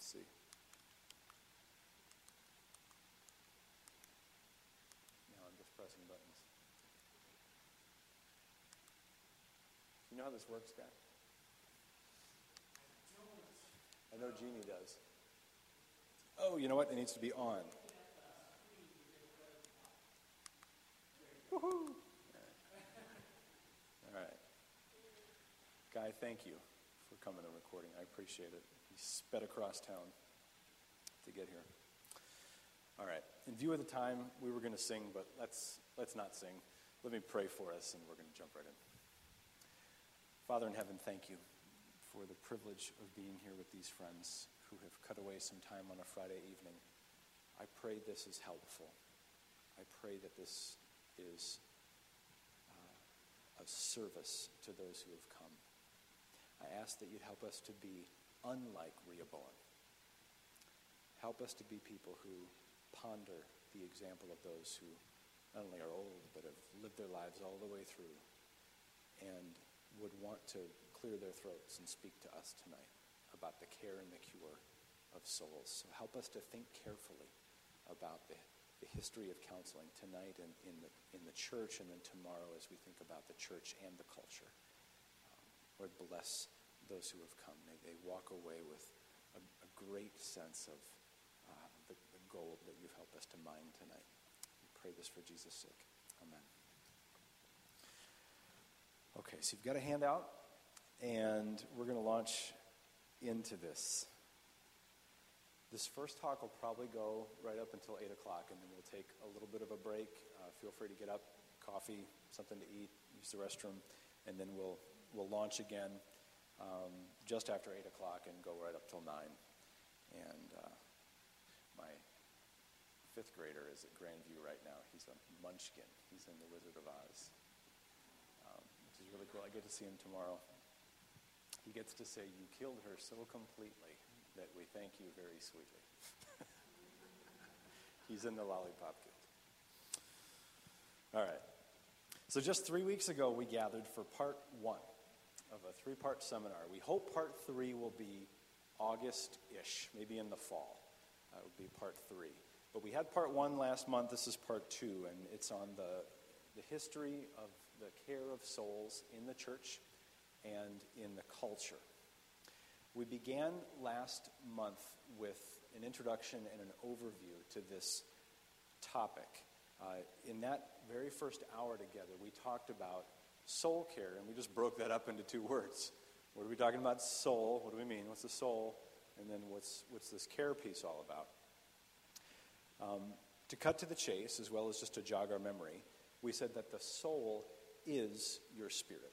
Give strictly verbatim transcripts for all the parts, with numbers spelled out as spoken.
Let's see. Now I'm just pressing buttons. You know how this works, guy? I know Jeannie does. Oh, you know what? It needs to be on. Woohoo! All right. Guy, thank you for coming and recording. I appreciate it. He sped across town to get here. All right. In view of the time, we were going to sing, but let's let's not sing. Let me pray for us, and we're going to jump right in. Father in heaven, thank you for the privilege of being here with these friends who have cut away some time on a Friday evening. I pray this is helpful. I pray that this is uh, a service to those who have come. I ask that you'd help us to be unlike Rehoboam. Help us to be people who ponder the example of those who not only are old, but have lived their lives all the way through and would want to clear their throats and speak to us tonight about the care and the cure of souls. So help us to think carefully about the, the history of counseling tonight and in the, in the church, and then tomorrow as we think about the church and the culture. Um, Lord, bless those who have come. May they walk away with a, a great sense of uh, the, the gold that you've helped us to mine tonight. We pray this for Jesus' sake. Amen. Okay, so you've got a handout, and we're going to launch into this. This first talk will probably go right up until eight o'clock, and then we'll take a little bit of a break. Uh, feel free to get up, coffee, something to eat, use the restroom, and then we'll we'll launch again um, just after eight o'clock and go right up till nine. And uh, my fifth grader is at Grandview right now. He's a munchkin. He's in The Wizard of Oz. Which is really cool. I get to see him tomorrow. He gets to say, "You killed her so completely that we thank you very sweetly." He's in the Lollipop Guild. All right. So just three weeks ago, we gathered for part one of a three-part seminar. We hope part three will be August-ish, maybe in the fall. That would be part three. But we had part one last month. This is part two, and it's on the the history of the care of souls in the church and in the culture. We began last month with an introduction and an overview to this topic. Uh, in that very first hour together, we talked about soul care, and we just broke that up into two words. What are we talking about? Soul. What do we mean? What's the soul? And then what's what's this care piece all about? Um, to cut to the chase, as well as just to jog our memory, we said that the soul is your spirit.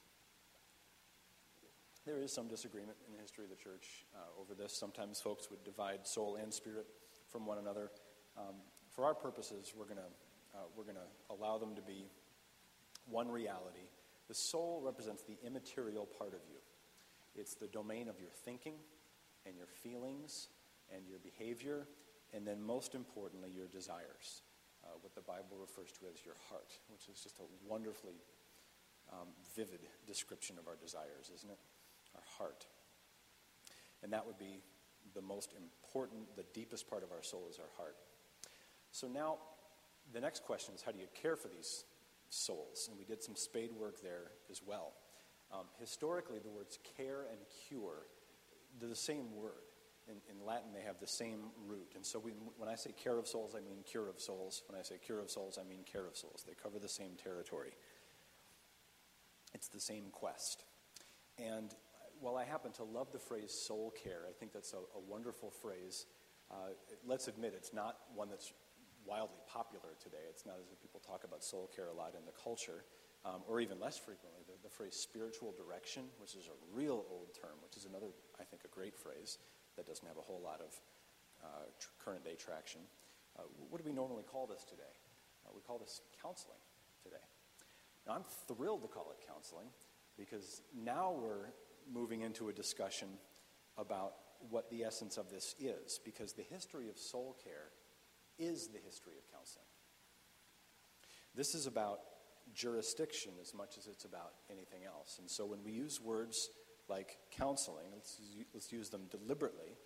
There is some disagreement in the history of the church uh, over this. Sometimes folks would divide soul and spirit from one another. Um, for our purposes, we're going to uh, we're going to allow them to be one reality. The soul represents the immaterial part of you. It's the domain of your thinking and your feelings and your behavior, and then most importantly, your desires. Uh, what the Bible refers to as your heart, which is just a wonderfully um, vivid description of our desires, isn't it? Our heart. And that would be the most important, the deepest part of our soul is our heart. So now, the next question is, how do you care for these souls? And we did some spade work there as well. Um, historically, the words care and cure, they're the same word. In, in Latin, they have the same root. And so we, when I say care of souls, I mean cure of souls. When I say cure of souls, I mean care of souls. They cover the same territory. It's the same quest. And while I happen to love the phrase soul care, I think that's a, a wonderful phrase. Uh, let's admit it's not one that's wildly popular today. It's not as if people talk about soul care a lot in the culture, um, or even less frequently. The, the phrase spiritual direction, which is a real old term, which is another, I think, a great phrase that doesn't have a whole lot of uh, tr- current day traction. Uh, what do we normally call this today? Uh, we call this counseling today. Now, I'm thrilled to call it counseling because now we're moving into a discussion about what the essence of this is, because the history of soul care is the history of counseling. This is about jurisdiction as much as it's about anything else. And so when we use words like counseling, let's, let's use them deliberately,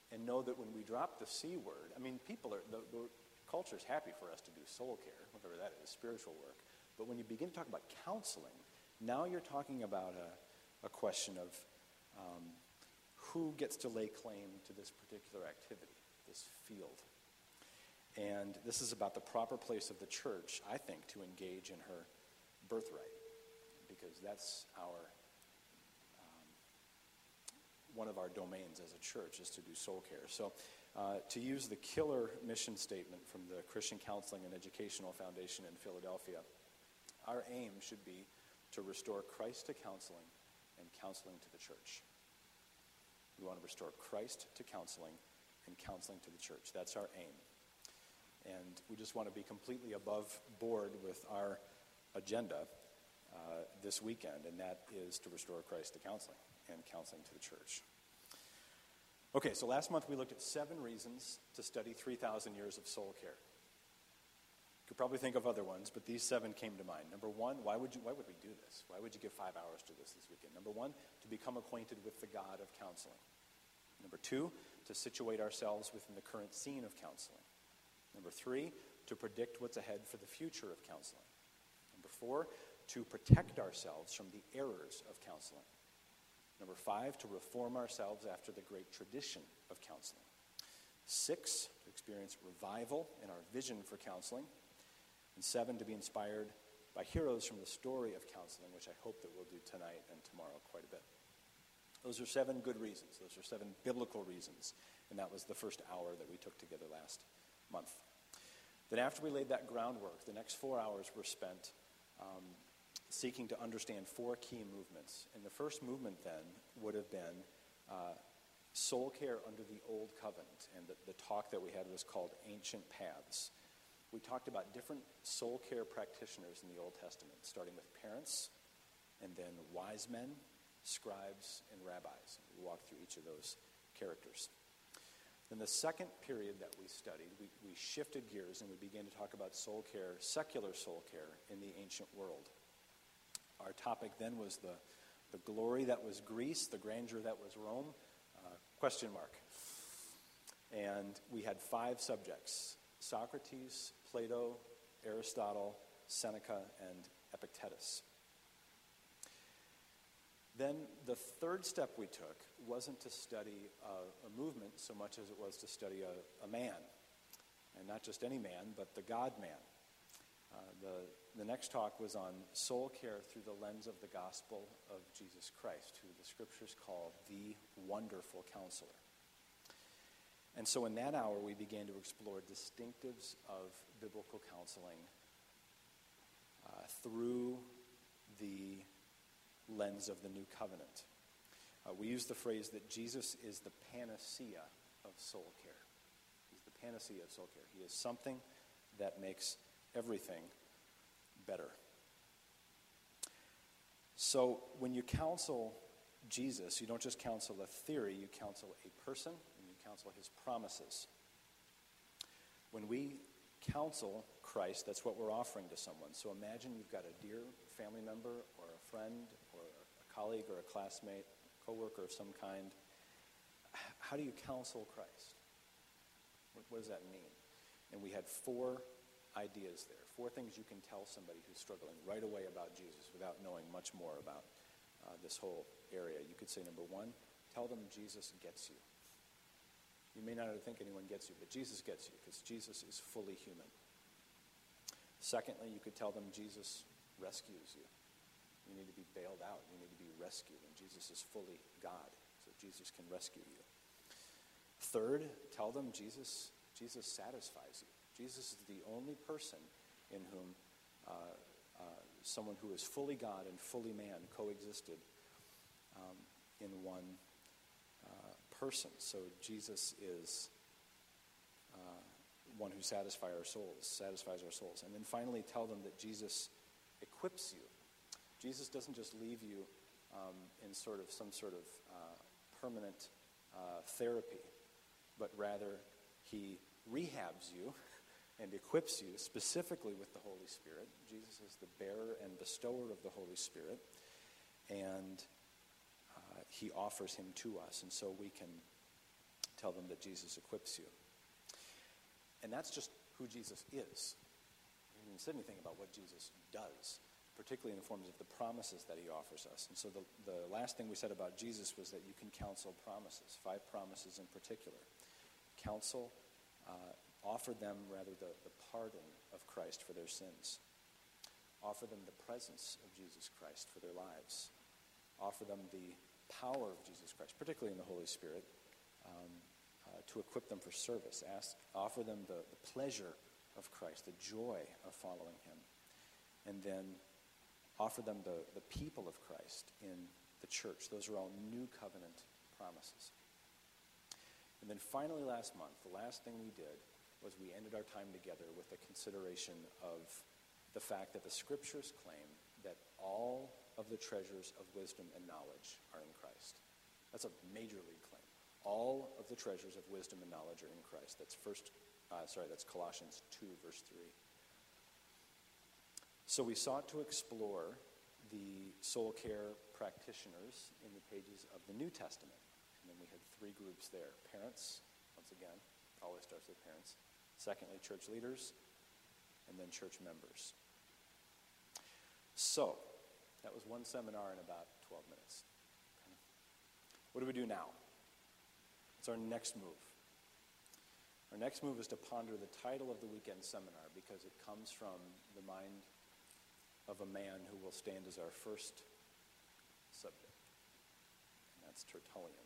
and know that when we drop the C word, I mean, people are, the, the culture's happy for us to do soul care, whatever that is, spiritual work. But when you begin to talk about counseling, now you're talking about a, a question of um, who gets to lay claim to this particular activity, this field. And this is about the proper place of the church, I think, to engage in her birthright, because that's our um, one of our domains as a church is to do soul care. So uh, to use the killer mission statement from the Christian Counseling and Educational Foundation in Philadelphia, our aim should be to restore Christ to counseling and counseling to the church. We want to restore Christ to counseling and counseling to the church. That's our aim. And we just want to be completely above board with our agenda uh, this weekend, and that is to restore Christ to counseling and counseling to the church. Okay, so last month we looked at seven reasons to study three thousand years of soul care. You could probably think of other ones, but these seven came to mind. Number one, why would you? Why would we do this? Why would you give five hours to this this weekend? Number one, to become acquainted with the God of counseling. Number two, to situate ourselves within the current scene of counseling. Number three, to predict what's ahead for the future of counseling. Number four, to protect ourselves from the errors of counseling. Number five, to reform ourselves after the great tradition of counseling. Six, to experience revival in our vision for counseling. And seven, to be inspired by heroes from the story of counseling, which I hope that we'll do tonight and tomorrow quite a bit. Those are seven good reasons. Those are seven biblical reasons. And that was the first hour that we took together last month. Then after we laid that groundwork, the next four hours were spent um, seeking to understand four key movements. And the first movement then would have been uh, soul care under the Old Covenant. And the, the talk that we had was called Ancient Paths. We talked about different soul care practitioners in the Old Testament, starting with parents, and then wise men, scribes, and rabbis. We walked through each of those characters. Then the second period that we studied, we, we shifted gears and we began to talk about soul care, secular soul care in the ancient world. Our topic then was the, the glory that was Greece, the grandeur that was Rome, uh, question mark. And we had five subjects: Socrates, Plato, Aristotle, Seneca, and Epictetus. Then the third step we took wasn't to study a, a movement so much as it was to study a, a man. And not just any man, but the God-man. Uh, the, the next talk was on soul care through the lens of the gospel of Jesus Christ, who the scriptures call the wonderful counselor. And so in that hour, we began to explore distinctives of biblical counseling uh, through the lens of the New Covenant. Uh, we use the phrase that Jesus is the panacea of soul care. He's the panacea of soul care. He is something that makes everything better. So when you counsel Jesus, you don't just counsel a theory, you counsel a person, and you counsel his promises. When we counsel Christ, that's what we're offering to someone. So imagine you've got a dear family member or a friend or a colleague or a classmate, coworker of some kind. How do you counsel Christ? What, what does that mean? And we had four ideas there, four things you can tell somebody who's struggling right away about Jesus without knowing much more about uh, this whole area. You could say, number one, tell them Jesus gets you. You may not think anyone gets you, but Jesus gets you because Jesus is fully human. Secondly, you could tell them Jesus rescues you. You need to be bailed out. You need to be rescued, and Jesus is fully God, so Jesus can rescue you. Third, tell them Jesus, Jesus satisfies you. Jesus is the only person in whom uh, uh, someone who is fully God and fully man coexisted um, in one uh, person. So Jesus is uh, one who satisfies our souls, satisfies our souls. And then finally, tell them that Jesus equips you. Jesus doesn't just leave you um, in sort of some sort of uh, permanent uh, therapy, but rather he rehabs you and equips you specifically with the Holy Spirit. Jesus is the bearer and bestower of the Holy Spirit, and uh, he offers him to us, and so we can tell them that Jesus equips you. And that's just who Jesus is. He didn't say anything about what Jesus does, particularly in the forms of the promises that he offers us. And so the, the last thing we said about Jesus was that you can counsel promises, five promises in particular. Counsel, uh, offer them, rather, the, the pardon of Christ for their sins. Offer them the presence of Jesus Christ for their lives. Offer them the power of Jesus Christ, particularly in the Holy Spirit, um, uh, to equip them for service. Ask, offer them the, the pleasure of Christ, the joy of following him. And then offer them the, the people of Christ in the church. Those are all new covenant promises. And then finally last month, the last thing we did was we ended our time together with a consideration of the fact that the Scriptures claim that all of the treasures of wisdom and knowledge are in Christ. That's a major league claim. All of the treasures of wisdom and knowledge are in Christ. That's first, uh, sorry, that's Colossians two, verse three. So we sought to explore the soul care practitioners in the pages of the New Testament. And then we had three groups there. Parents, once again, always starts with parents. Secondly, church leaders, and then church members. So, that was one seminar in about twelve minutes. What do we do now? What's our next move? Our next move is to ponder the title of the weekend seminar because it comes from the mind of a man who will stand as our first subject, and that's Tertullian.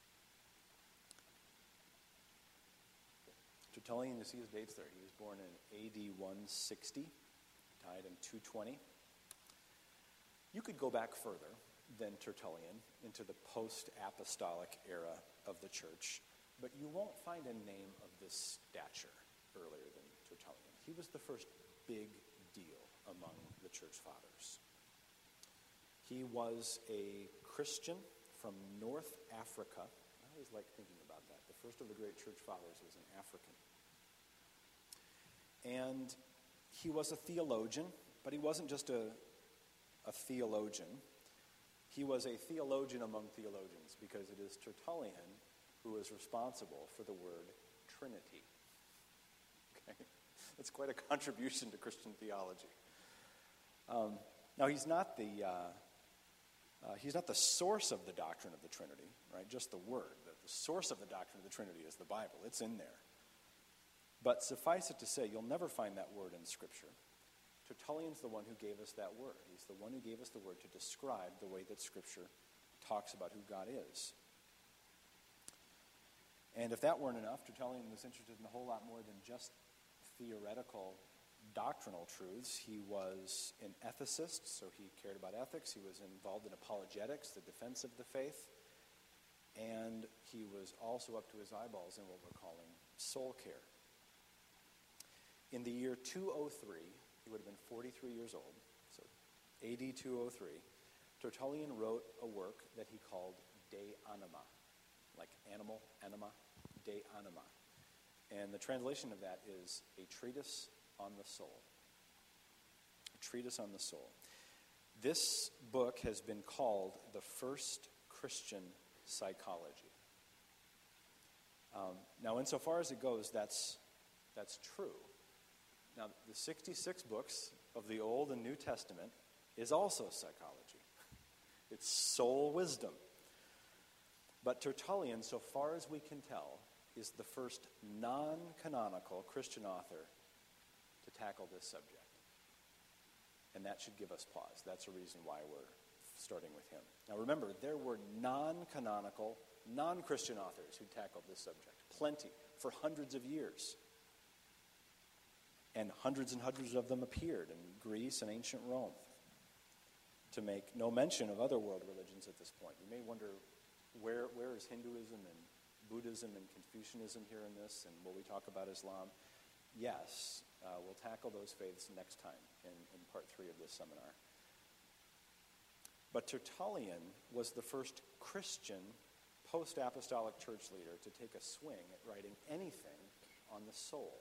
Tertullian, you see his dates there. He was born in A D one sixty, died in two twenty. You could go back further than Tertullian into the post-apostolic era of the church, but you won't find a name of this stature earlier than Tertullian. He was the first big deal among the church fathers. He was a Christian from North Africa. I always like thinking about that. The first of the great church fathers was an African. And he was a theologian, but he wasn't just a, a theologian. He was a theologian among theologians because it is Tertullian who is responsible for the word Trinity. Okay? That's quite a contribution to Christian theology. Um, now, he's not the uh, uh, he's not the source of the doctrine of the Trinity, right? Just the word. The, the source of the doctrine of the Trinity is the Bible. It's in there. But suffice it to say, you'll never find that word in Scripture. Tertullian's the one who gave us that word. He's the one who gave us the word to describe the way that Scripture talks about who God is. And if that weren't enough, Tertullian was interested in a whole lot more than just theoretical doctrinal truths. He was an ethicist, so he cared about ethics. He was involved in apologetics, the defense of the faith. And he was also up to his eyeballs in what we're calling soul care. In the year two oh three, he would have been forty-three years old, so A D two oh three, Tertullian wrote a work that he called De Anima, like animal, anima, De Anima. And the translation of that is a treatise on the soul. A treatise on the soul. This book has been called the first Christian psychology. Um, now, insofar as it goes, that's that's true. Now, the sixty-six books of the Old and New Testament is also psychology. It's soul wisdom. But Tertullian, so far as we can tell, is the first non-canonical Christian author to tackle this subject. And that should give us pause. That's a reason why we're starting with him. Now remember, there were non-canonical, non-Christian authors who tackled this subject. Plenty, for hundreds of years. And hundreds and hundreds of them appeared in Greece and ancient Rome, to make no mention of other world religions at this point. You may wonder, where where is Hinduism and Buddhism and Confucianism here in this, and will we talk about Islam? Yes, uh, we'll tackle those faiths next time in, in part three of this seminar. But Tertullian was the first Christian post-apostolic church leader to take a swing at writing anything on the soul.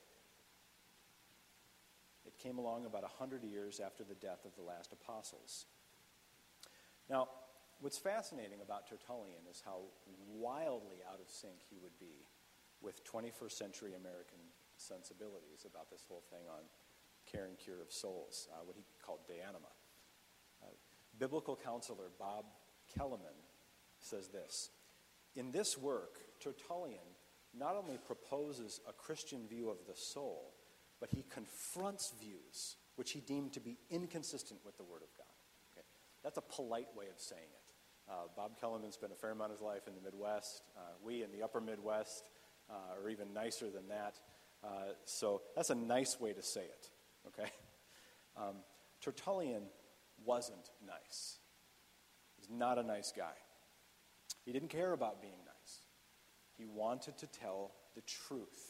It came along about one hundred years after the death of the last apostles. Now, what's fascinating about Tertullian is how wildly out of sync he would be with twenty-first century American sensibilities about this whole thing on care and cure of souls, uh, what he called De Anima. Uh, biblical counselor Bob Kelleman says this: in this work, Tertullian not only proposes a Christian view of the soul, but he confronts views which he deemed to be inconsistent with the Word of God. Okay? That's a polite way of saying it. Uh, Bob Kelleman spent a fair amount of his life in the Midwest. Uh, we in the upper Midwest uh, are even nicer than that. Uh, so that's a nice way to say it. Okay? Um, Tertullian wasn't nice. He was not a nice guy. He didn't care about being nice. He wanted to tell the truth.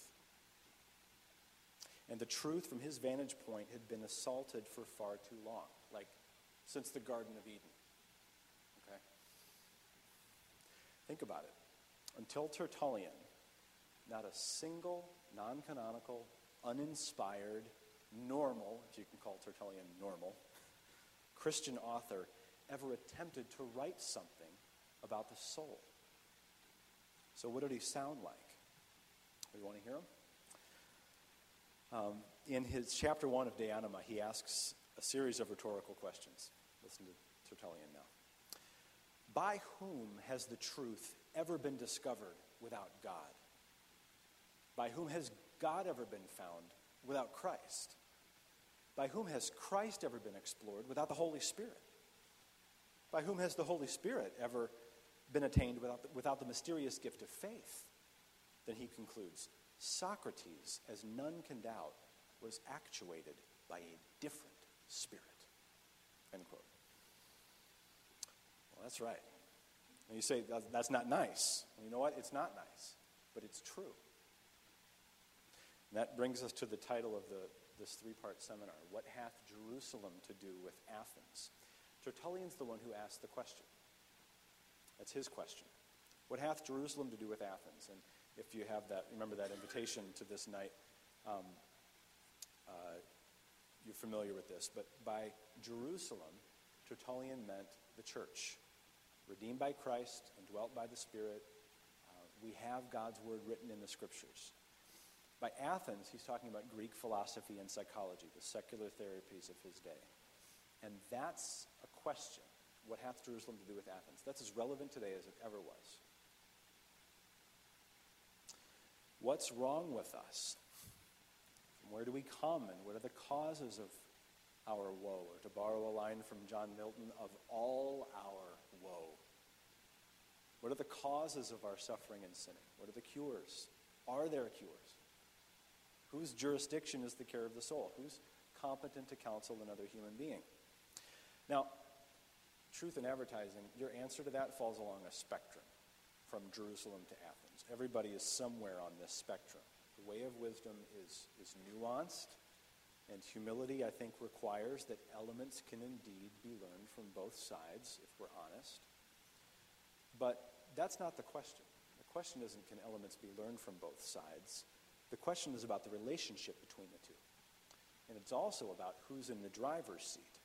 And the truth, from his vantage point, had been assaulted for far too long, like since the Garden of Eden. Okay? Think about it. Until Tertullian, not a single non-canonical, uninspired, normal, if you can call Tertullian normal, Christian author ever attempted to write something about the soul. So what did he sound like? You want to hear him? Um, in his chapter one of De Anima, he asks a series of rhetorical questions. Listen to Tertullian now. By whom has the truth ever been discovered without God? By whom has God ever been found without Christ? By whom has Christ ever been explored without the Holy Spirit? By whom has the Holy Spirit ever been attained without the, without the mysterious gift of faith? Then he concludes, Socrates, as none can doubt, was actuated by a different spirit. End quote. Well, that's right. And you say, that's not nice. Well, you know what? It's not nice, but it's true. And that brings us to the title of the, this three-part seminar, What Hath Jerusalem to Do with Athens? Tertullian's the one who asked the question. That's his question. What hath Jerusalem to do with Athens? And if you have that, remember that invitation to this night, um, uh, you're familiar with this. But by Jerusalem, Tertullian meant the church. Redeemed by Christ and dwelt by the Spirit, uh, we have God's word written in the scriptures. By Athens, he's talking about Greek philosophy and psychology, the secular therapies of his day. And that's a question. What hath Jerusalem to do with Athens? That's as relevant today as it ever was. What's wrong with us? From where do we come, and what are the causes of our woe? Or to borrow a line from John Milton, of all our woe. What are the causes of our suffering and sinning? What are the cures? Are there cures? Whose jurisdiction is the care of the soul? Who's competent to counsel another human being? Now, truth in advertising, your answer to that falls along a spectrum from Jerusalem to Athens. Everybody is somewhere on this spectrum. The way of wisdom is, is nuanced, and humility, I think, requires that elements can indeed be learned from both sides, if we're honest. But that's not the question. The question isn't, can elements be learned from both sides? The question is about the relationship between the two. And it's also about who's in the driver's seat.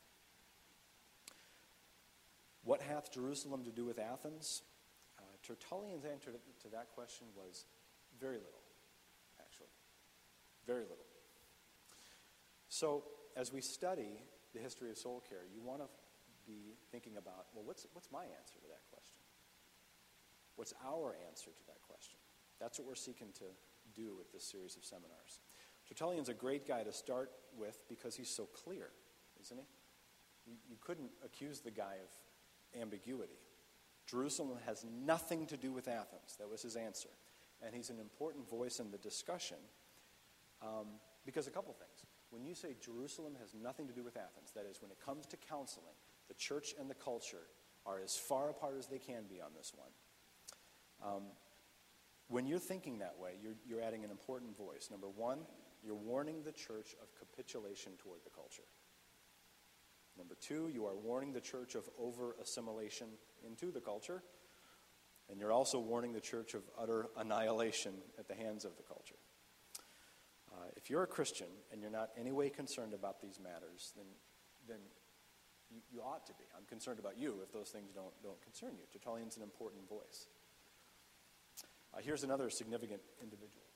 What hath Jerusalem to do with Athens? Uh, Tertullian's answer to that question was very little, actually. Very little. So, as we study the history of soul care, you want to be thinking about, well, what's, what's my answer to that question? What's our answer to that question? That's what we're seeking to do with this series of seminars. Tertullian's a great guy to start with because he's so clear, isn't he? You, you couldn't accuse the guy of ambiguity. Jerusalem has nothing to do with Athens. That was his answer. And he's an important voice in the discussion um, because a couple things. When you say Jerusalem has nothing to do with Athens, that is, when it comes to counseling, the church and the culture are as far apart as they can be on this one. Um, when you're thinking that way, you're, you're adding an important voice. Number one, you're warning the church of capitulation toward the culture. Number two, you are warning the church of over-assimilation into the culture. And you're also warning the church of utter annihilation at the hands of the culture. Uh, if you're a Christian and you're not any way concerned about these matters, then then you, you ought to be. I'm concerned about you if those things don't, don't concern you. Tertullian's an important voice. Uh, here's another significant individual.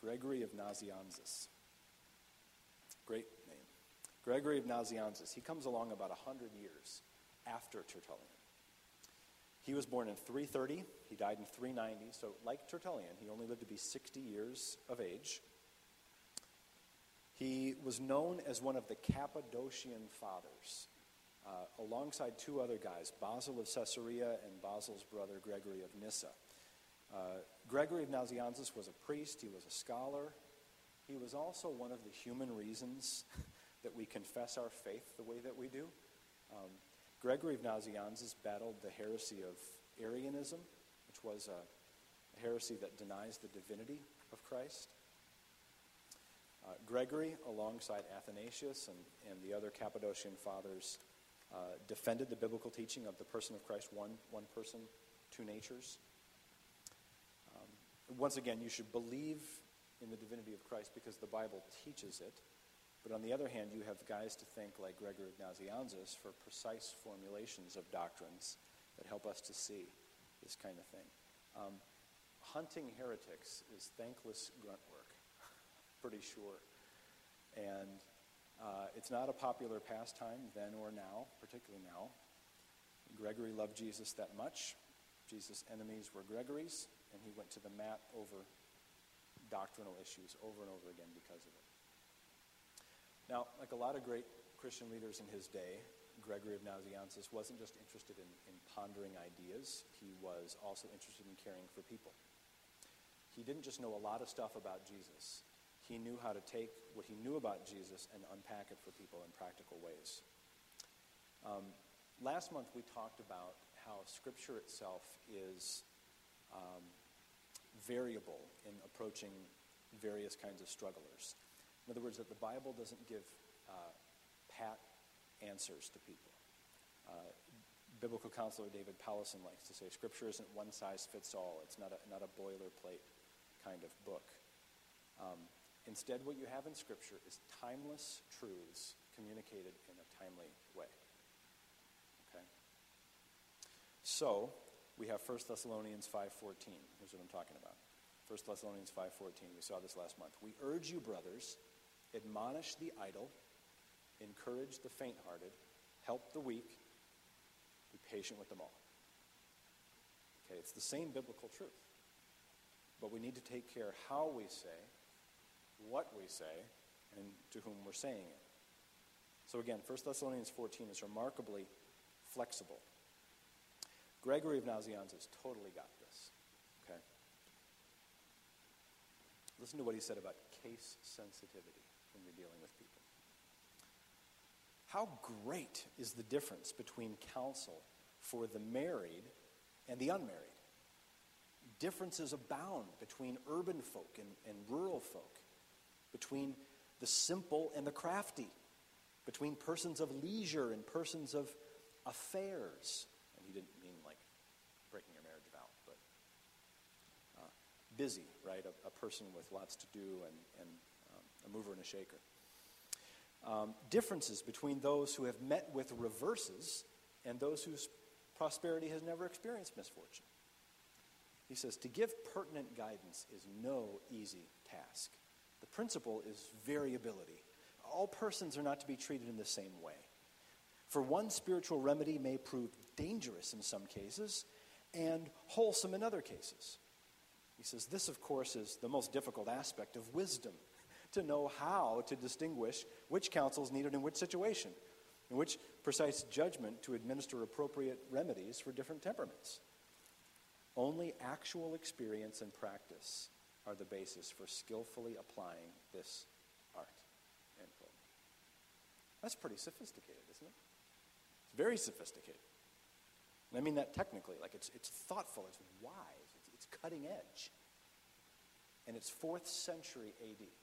Gregory of Nazianzus. Great name. Gregory of Nazianzus. He comes along about one hundred years after Tertullian. He was born in three thirty. He died in three ninety. So like Tertullian, he only lived to be sixty years of age. He was known as one of the Cappadocian Fathers, uh, alongside two other guys, Basil of Caesarea and Basil's brother Gregory of Nyssa. Uh, Gregory of Nazianzus was a priest. He was a scholar. He was also one of the human reasons that we confess our faith the way that we do. Um, Gregory of Nazianzus battled the heresy of Arianism, which was a, a heresy that denies the divinity of Christ. Uh, Gregory, alongside Athanasius and, and the other Cappadocian fathers, uh, defended the biblical teaching of the person of Christ, one, one person, two natures. Um, once again, you should believe in the divinity of Christ because the Bible teaches it. But on the other hand, you have guys to think like Gregory of Nazianzus for precise formulations of doctrines that help us to see this kind of thing. Um, hunting heretics is thankless grunt work, pretty sure. And uh, it's not a popular pastime then or now, particularly now. Gregory loved Jesus that much. Jesus' enemies were Gregory's, and he went to the mat over doctrinal issues over and over again because of it. Now, like a lot of great Christian leaders in his day, Gregory of Nazianzus wasn't just interested in, in pondering ideas. He was also interested in caring for people. He didn't just know a lot of stuff about Jesus. He knew how to take what he knew about Jesus and unpack it for people in practical ways. Um, last month we talked about how Scripture itself is um, variable in approaching various kinds of strugglers. In other words, that the Bible doesn't give uh, pat answers to people. Uh, biblical counselor David Powlison likes to say, Scripture isn't one size fits all. It's not a, not a boilerplate kind of book. Um, instead, what you have in Scripture is timeless truths communicated in a timely way. Okay? So, we have First Thessalonians five fourteen. Here's what I'm talking about. First Thessalonians five fourteen. We saw this last month. We urge you, brothers, admonish the idle, encourage the faint-hearted, help the weak, be patient with them all. Okay, it's the same biblical truth. But we need to take care how we say, what we say, and to whom we're saying it. So again, First Thessalonians fourteen is remarkably flexible. Gregory of Nazianzus totally got this. Okay? Listen to what he said about case sensitivity when you're dealing with people. How great is the difference between counsel for the married and the unmarried? Differences abound between urban folk and, and rural folk, between the simple and the crafty, between persons of leisure and persons of affairs. And he didn't mean like breaking your marriage vow, but uh, busy, right? A, a person with lots to do and, and um, a mover and a shaker. Um, differences between those who have met with reverses and those whose prosperity has never experienced misfortune. He says, to give pertinent guidance is no easy task. The principle is variability. All persons are not to be treated in the same way. For one spiritual remedy may prove dangerous in some cases and wholesome in other cases. He says, this, of course, is the most difficult aspect of wisdom, to know how to distinguish which counsel is needed in which situation, and which precise judgment to administer appropriate remedies for different temperaments. Only actual experience and practice are the basis for skillfully applying this art. End quote. That's pretty sophisticated, isn't it? It's very sophisticated. And I mean that technically, like it's it's thoughtful, it's wise, it's, it's cutting edge. And it's fourth century A D.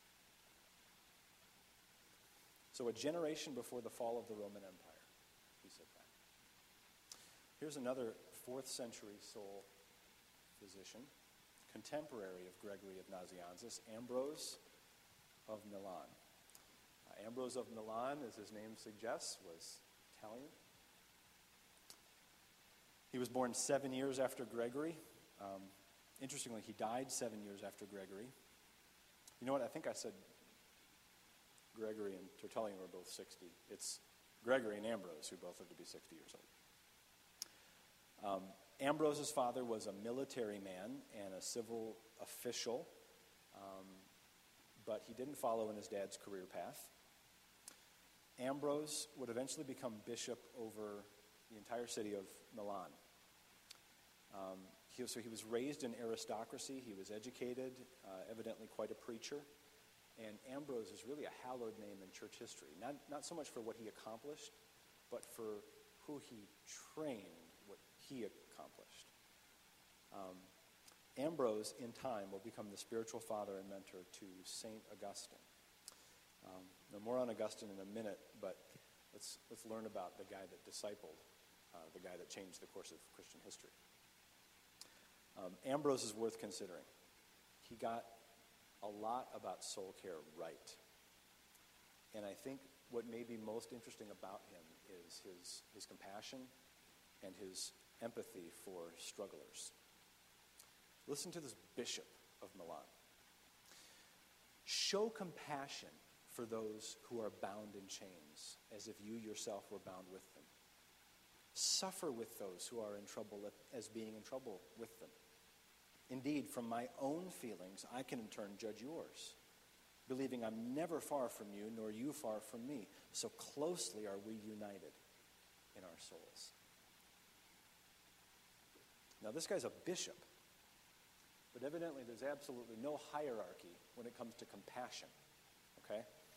So a generation before the fall of the Roman Empire, he said that. Here's another fourth century soul physician, contemporary of Gregory of Nazianzus, Ambrose of Milan. Uh, Ambrose of Milan, as his name suggests, was Italian. He was born seven years after Gregory. Um, interestingly, he died seven years after Gregory. You know what? I think I said Gregory and Tertullian were both sixty. It's Gregory and Ambrose who both lived to be sixty years old. Um, Ambrose's father was a military man and a civil official, um, but he didn't follow in his dad's career path. Ambrose would eventually become bishop over the entire city of Milan. Um, he, so he was raised in aristocracy. He was educated, uh, evidently quite a preacher. And Ambrose is really a hallowed name in church history. Not, not so much for what he accomplished, but for who he trained, what he accomplished. Um, Ambrose, in time, will become the spiritual father and mentor to Saint Augustine. Um, now more on Augustine in a minute, but let's let's learn about the guy that discipled, uh, the guy that changed the course of Christian history. Um, Ambrose is worth considering. He got a lot about soul care right. And I think what may be most interesting about him is his, his compassion and his empathy for strugglers. Listen to this bishop of Milan. Show compassion for those who are bound in chains, as if you yourself were bound with them. Suffer with those who are in trouble as being in trouble with them. Indeed, from my own feelings, I can in turn judge yours, believing I'm never far from you, nor you far from me. So closely are we united in our souls. Now, this guy's a bishop, but evidently there's absolutely no hierarchy when it comes to compassion, okay?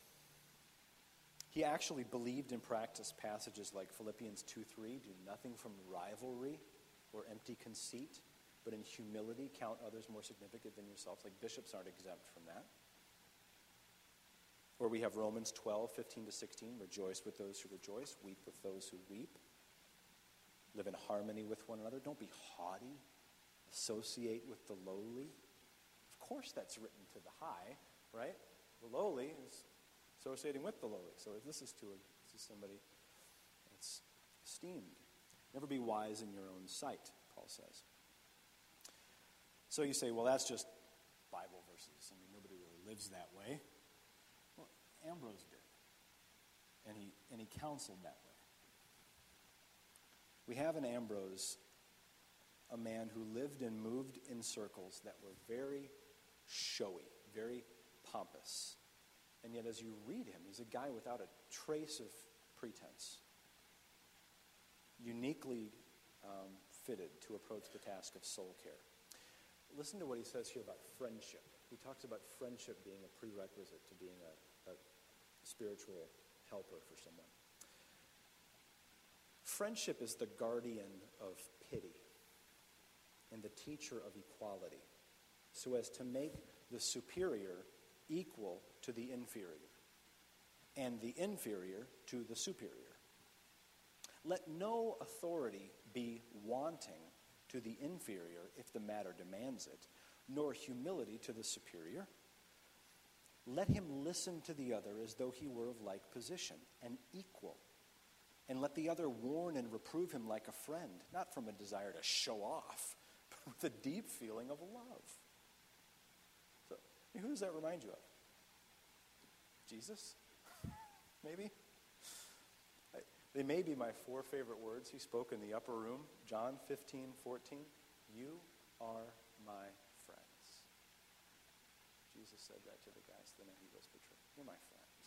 He actually believed and practiced passages like Philippians two three, do nothing from rivalry or empty conceit, but in humility count others more significant than yourselves. Like bishops aren't exempt from that. Or we have Romans twelve, fifteen to sixteen, rejoice with those who rejoice, weep with those who weep. Live in harmony with one another. Don't be haughty. Associate with the lowly. Of course that's written to the high, right? The lowly is associating with the lowly. So this is to a, this is somebody that's esteemed. Never be wise in your own sight, Paul says. So you say, well, that's just Bible verses. I mean, nobody really lives that way. Well, Ambrose did. And he, and he counseled that way. We have in Ambrose a man who lived and moved in circles that were very showy, very pompous. And yet as you read him, he's a guy without a trace of pretense. Uniquely um, fitted to approach the task of soul care. Listen to what he says here about friendship. He talks about friendship being a prerequisite to being a, a spiritual helper for someone. Friendship is the guardian of pity and the teacher of equality, so as to make the superior equal to the inferior, and the inferior to the superior. Let no authority be wanting to the inferior if the matter demands it, nor humility to the superior. Let him listen to the other as though he were of like position, an equal. And let the other warn and reprove him like a friend, not from a desire to show off, but with a deep feeling of love. So, who does that remind you of? Jesus? Maybe? I, they may be my four favorite words he spoke in the upper room. John fifteen fourteen. You are my friends. Jesus said that to the guys the night he was betrayed. You're my friends.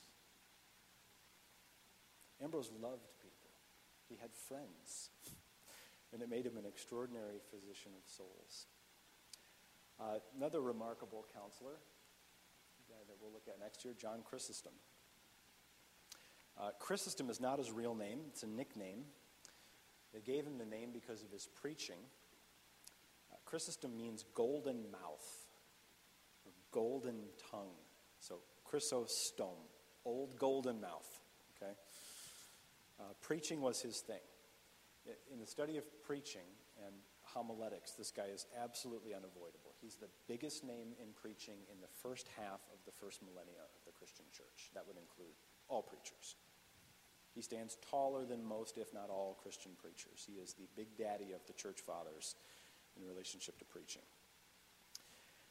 Ambrose loved people. He had friends. And it made him an extraordinary physician of souls. Uh, another remarkable counselor, the guy that we'll look at next year, John Chrysostom. Uh, Chrysostom is not his real name. It's a nickname. They gave him the name because of his preaching. Uh, Chrysostom means golden mouth, or golden tongue. So Chrysostom, old golden mouth. Okay. Uh, preaching was his thing. In the study of preaching and homiletics, this guy is absolutely unavoidable. He's the biggest name in preaching in the first half of the first millennia of the Christian church. That would include all preachers. He stands taller than most, if not all, Christian preachers. He is the big daddy of the church fathers in relationship to preaching.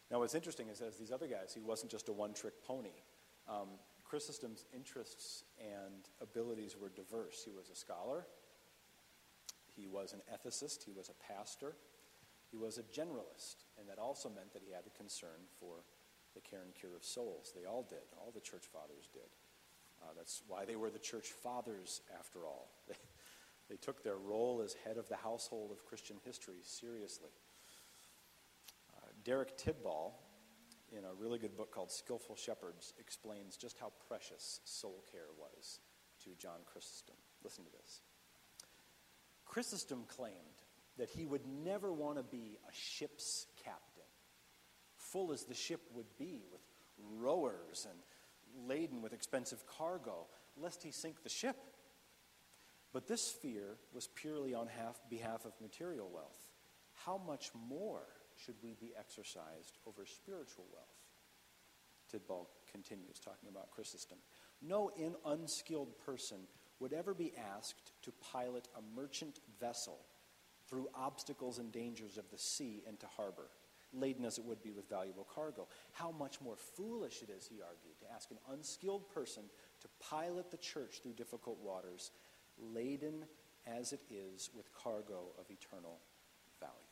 Now, what's interesting is, as these other guys, he wasn't just a one-trick pony. Um, Chrysostom's interests and abilities were diverse. He was a scholar. He was an ethicist. He was a pastor. He was a generalist, and that also meant that he had a concern for the care and cure of souls. They all did. All the church fathers did. Uh, that's why they were the church fathers, after all. They, they took their role as head of the household of Christian history seriously. Uh, Derek Tidball, in a really good book called Skillful Shepherds, explains just how precious soul care was to John Chrysostom. Listen to this. Chrysostom claimed that he would never want to be a ship's captain, full as the ship would be with rowers and laden with expensive cargo, lest he sink the ship. But this fear was purely on half, behalf of material wealth. How much more should we be exercised over spiritual wealth? Tidball continues, talking about Chrysostom. No in unskilled person would ever be asked to pilot a merchant vessel through obstacles and dangers of the sea into harbor, laden as it would be with valuable cargo. How much more foolish it is, he argued, to ask an unskilled person to pilot the church through difficult waters, laden as it is with cargo of eternal value.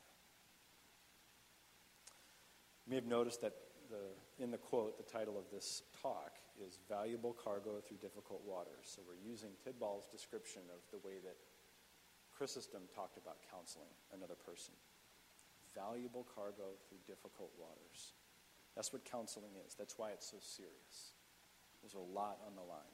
You may have noticed that the, in the quote, the title of this talk is Valuable Cargo Through Difficult Waters. So we're using Tidball's description of the way that Chrysostom talked about counseling another person. Valuable cargo through difficult waters. That's what counseling is. That's why it's so serious. There's a lot on the line.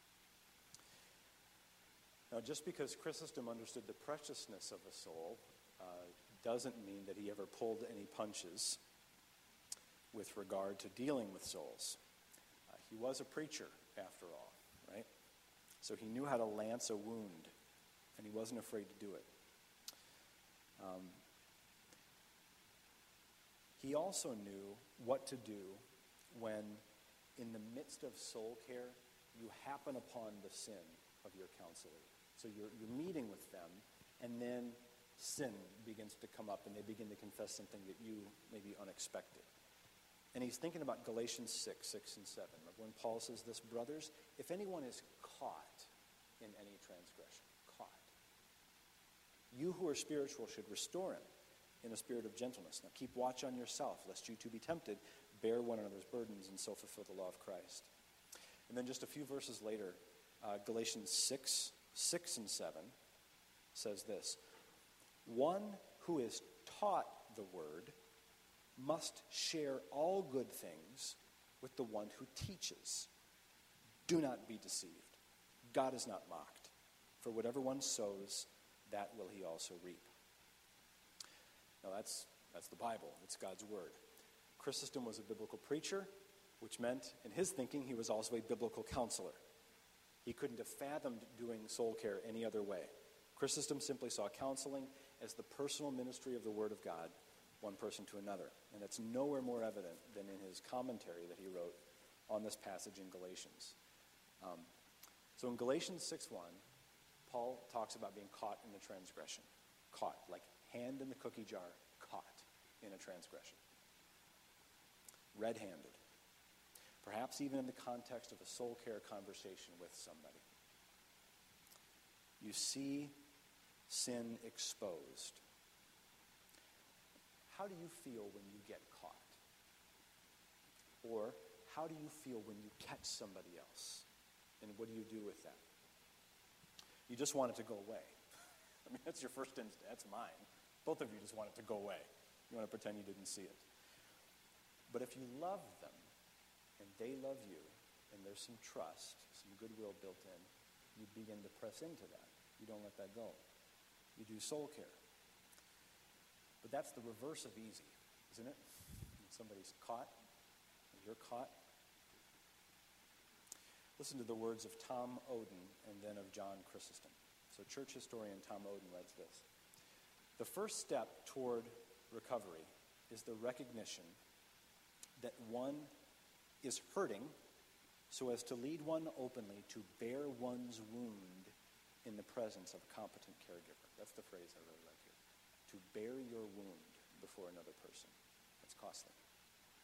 Now, just because Chrysostom understood the preciousness of a soul uh, doesn't mean that he ever pulled any punches with regard to dealing with souls. Uh, he was a preacher, after all, right? So he knew how to lance a wound, and he wasn't afraid to do it. Um, he also knew what to do when, in the midst of soul care, you happen upon the sin of your counselor. So you're, you're meeting with them, and then sin begins to come up, and they begin to confess something that you may be unexpected. And he's thinking about Galatians six, six and seven, of when Paul says this, brothers, if anyone is caught in any transgression, caught, you who are spiritual should restore him in a spirit of gentleness. Now keep watch on yourself, lest you too be tempted, bear one another's burdens, and so fulfill the law of Christ. And then just a few verses later, uh, Galatians six, six and seven says this, one who is taught the word must share all good things with the one who teaches. Do not be deceived. God is not mocked. For whatever one sows, that will he also reap. Now that's, that's the Bible. It's God's word. Chrysostom was a biblical preacher, which meant, in his thinking, he was also a biblical counselor. He couldn't have fathomed doing soul care any other way. Chrysostom simply saw counseling as the personal ministry of the Word of God, one person to another. And that's nowhere more evident than in his commentary that he wrote on this passage in Galatians. Um, so in Galatians six one, Paul talks about being caught in a transgression. Caught, like hand in the cookie jar, caught in a transgression. Red-handed. Perhaps even in the context of a soul care conversation with somebody. You see sin exposed. How do you feel when you get caught? Or how do you feel when you catch somebody else? And what do you do with that? You just want it to go away. I mean, that's your first instinct. That's mine. Both of you just want it to go away. You want to pretend you didn't see it. But if you love them, and they love you, and there's some trust, some goodwill built in, you begin to press into that. You don't let that go. You do soul care. But that's the reverse of easy, isn't it? When somebody's caught, and you're caught. Listen to the words of Tom Oden and then of John Chrysostom. So church historian Tom Oden writes this. The first step toward recovery is the recognition that one is hurting so as to lead one openly to bear one's wound in the presence of a competent caregiver. That's the phrase I really like here. To bear your wound before another person. That's costly.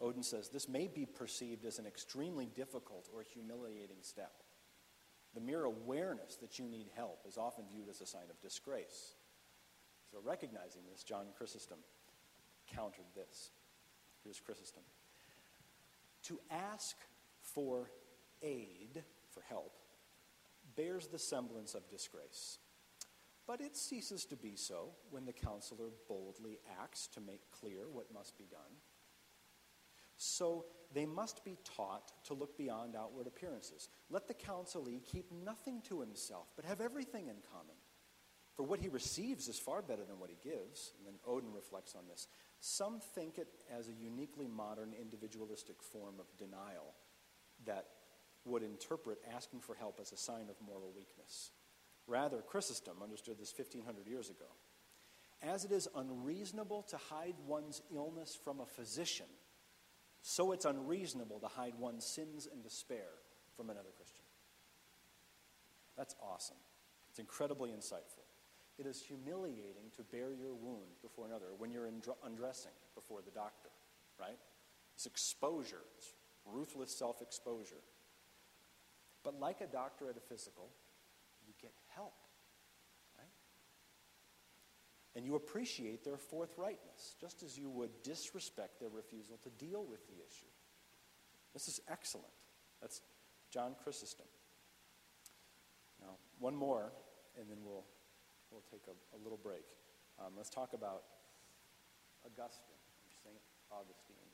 Odin says, this may be perceived as an extremely difficult or humiliating step. The mere awareness that you need help is often viewed as a sign of disgrace. So recognizing this, John Chrysostom countered this. Here's Chrysostom. To ask for aid, for help, bears the semblance of disgrace. But it ceases to be so when the counselor boldly acts to make clear what must be done. So they must be taught to look beyond outward appearances. Let the counselee keep nothing to himself, but have everything in common. For what he receives is far better than what he gives. And then Odin reflects on this. Some think it as a uniquely modern individualistic form of denial that would interpret asking for help as a sign of moral weakness. Rather, Chrysostom understood this fifteen hundred years ago. As it is unreasonable to hide one's illness from a physician, so it's unreasonable to hide one's sins and despair from another Christian. That's awesome. It's incredibly insightful. It is humiliating to bear your wound before another when you're undressing before the doctor, right? It's exposure. It's ruthless self-exposure. But like a doctor at a physical, you get help, right? And you appreciate their forthrightness, just as you would disrespect their refusal to deal with the issue. This is excellent. That's John Chrysostom. Now, one more, and then we'll we'll take a, a little break. Um, let's talk about Augustine, or Saint Augustine.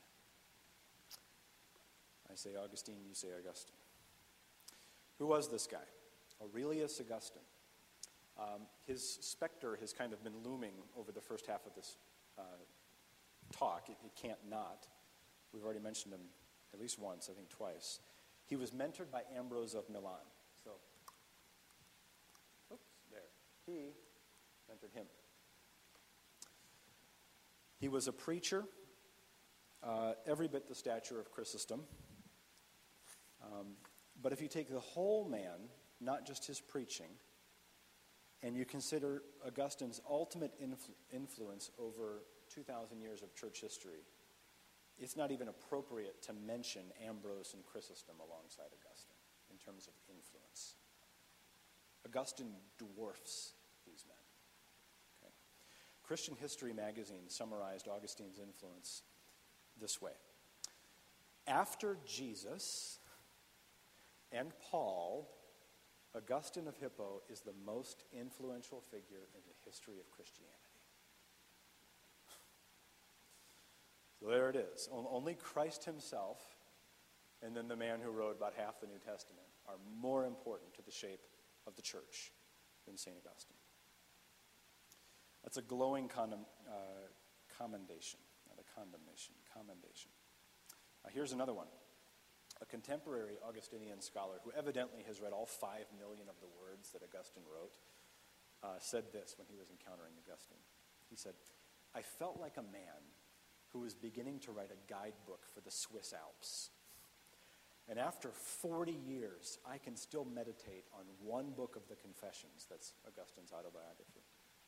I say Augustine, you say Augustine. Who was this guy? Aurelius Augustine. Um, his specter has kind of been looming over the first half of this uh, talk. It, it can't not. We've already mentioned him at least once, I think twice. He was mentored by Ambrose of Milan. So, oops, there. He mentored him. He was a preacher, uh, every bit the stature of Chrysostom. Um, but if you take the whole man, not just his preaching, and you consider Augustine's ultimate influ- influence over two thousand years of church history, it's not even appropriate to mention Ambrose and Chrysostom alongside Augustine in terms of influence. Augustine dwarfs these men. Okay? Christian History magazine summarized Augustine's influence this way. After Jesus and Paul, Augustine of Hippo is the most influential figure in the history of Christianity. So there it is. Only Christ himself and then the man who wrote about half the New Testament are more important to the shape of the church than Saint Augustine. That's a glowing condom, uh, commendation, not a condemnation, commendation. Uh, here's another one. A contemporary Augustinian scholar who evidently has read all five million of the words that Augustine wrote uh, said this when he was encountering Augustine. He said, I felt like a man who was beginning to write a guidebook for the Swiss Alps. And after forty years, I can still meditate on one book of the Confessions. That's Augustine's autobiography.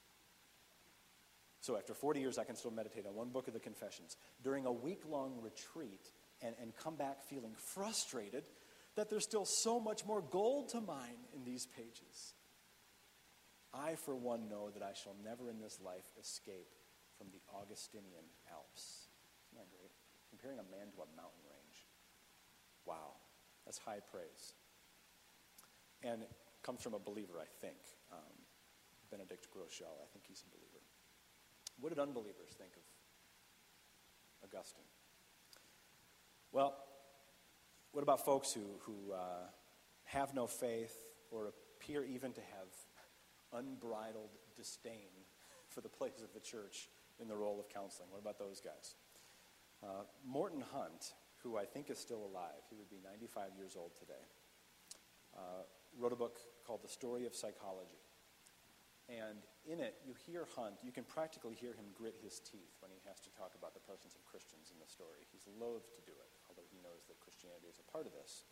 So after forty years, I can still meditate on one book of the Confessions during a week-long retreat and, and come back feeling frustrated that there's still so much more gold to mine in these pages. I, for one, know that I shall never in this life escape from the Augustinian Alps. Isn't that great? Comparing a man to a mountain range. Wow, that's high praise. And it comes from a believer, I think. Um, Benedict Groeschel, I think he's a believer. What did unbelievers think of Augustine? Well, what about folks who, who uh, have no faith or appear even to have unbridled disdain for the place of the church in the role of counseling? What about those guys? Uh, Morton Hunt, who I think is still alive, he would be ninety-five years old today, uh, wrote a book called The Story of Psychology. And in it, you hear Hunt, you can practically hear him grit his teeth when he has to talk about the presence of Christians in the story. He's loath to do it, although he knows that Christianity is a part of this.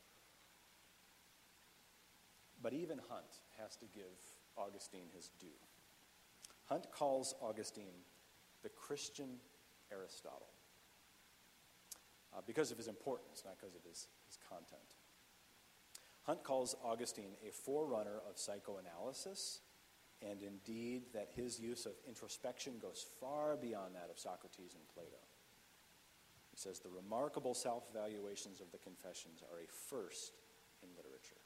But even Hunt has to give Augustine his due. Hunt calls Augustine the Christian Aristotle. uh, because of his importance, not because of his, his content. Hunt calls Augustine a forerunner of psychoanalysis, and indeed that his use of introspection goes far beyond that of Socrates and Plato. He says the remarkable self-evaluations of the Confessions are a first in literature.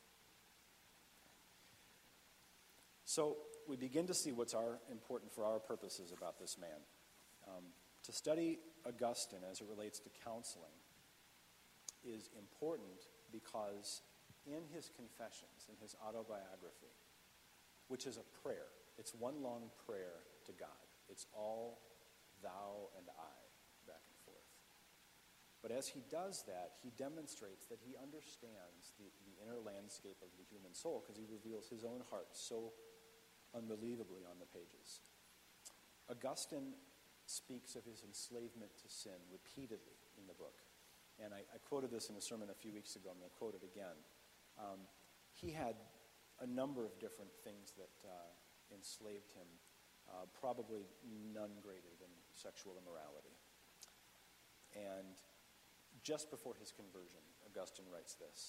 So we begin to see what's our, important for our purposes about this man. Um, to study Augustine as it relates to counseling is important because in his Confessions, in his autobiography, which is a prayer, it's one long prayer to God. It's all thou and I, back and forth. But as he does that, he demonstrates that he understands the, the inner landscape of the human soul because he reveals his own heart so unbelievably on the pages. Augustine speaks of his enslavement to sin repeatedly in the book. And I, I quoted this in a sermon a few weeks ago. I'm going to quote it again. Um, he had a number of different things that uh, enslaved him, uh, probably none greater than sexual immorality. And just before his conversion, Augustine writes this.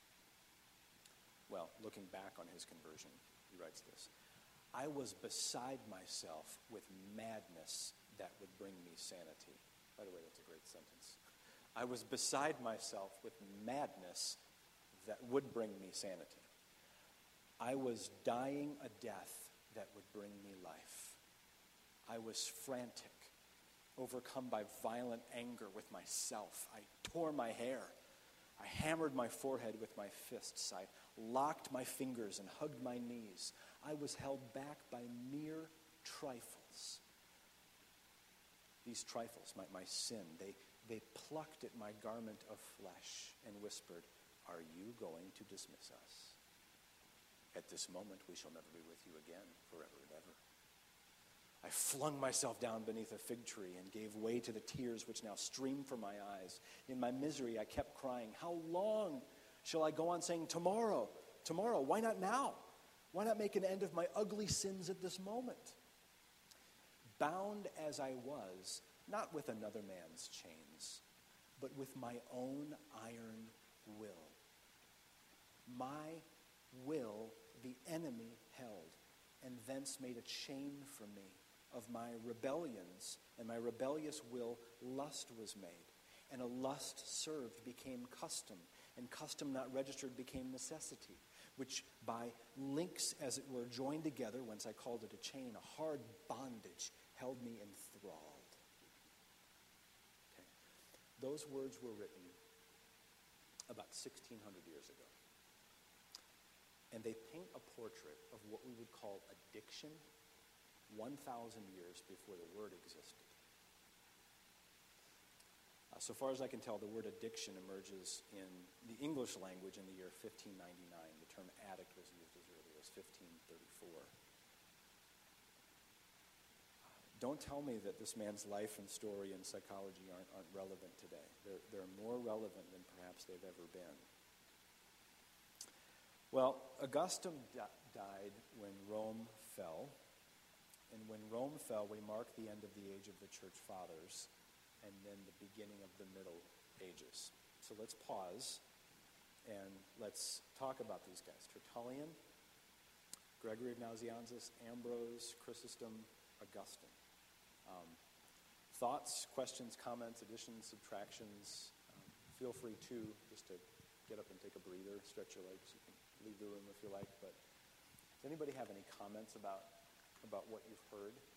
Well, looking back on his conversion, he writes this. I was beside myself with madness that would bring me sanity. By the way, that's a great sentence. I was beside myself with madness that would bring me sanity. I was dying a death that would bring me life. I was frantic, overcome by violent anger with myself. I tore my hair. I hammered my forehead with my fists. I locked my fingers and hugged my knees. I was held back by mere trifles. These trifles, my, my sin, they, they plucked at my garment of flesh and whispered, are you going to dismiss us? At this moment, we shall never be with you again, forever and ever. I flung myself down beneath a fig tree and gave way to the tears which now streamed from my eyes. In my misery, I kept crying, how long shall I go on saying, tomorrow, tomorrow, why not now? Why not make an end of my ugly sins at this moment? Bound as I was, not with another man's chains, but with my own iron will. My will the enemy held, and thence made a chain for me. Of my rebellions and my rebellious will, lust was made. And a lust served became custom, and custom not registered became necessity, which by links, as it were, joined together, whence I called it a chain, a hard bondage held me enthralled. Okay. Those words were written about sixteen hundred years ago. And they paint a portrait of what we would call addiction one thousand years before the word existed. Uh, so far as I can tell, the word addiction emerges in the English language in the year fifteen ninety-nine. The term addict was used as early as fifteen thirty-four. Uh, don't tell me that this man's life and story and psychology aren't, aren't relevant today. They're, they're more relevant than perhaps they've ever been. Well, Augustine di- died when Rome fell. And when Rome fell, we mark the end of the age of the church fathers and then the beginning of the Middle Ages. So let's pause and let's talk about these guys. Tertullian, Gregory of Nazianzus, Ambrose, Chrysostom, Augustine. Um, thoughts, questions, comments, additions, subtractions. Um, feel free to just to get up and take a breather, stretch your legs. You can leave the room if you like. But does anybody have any comments about about what you've heard?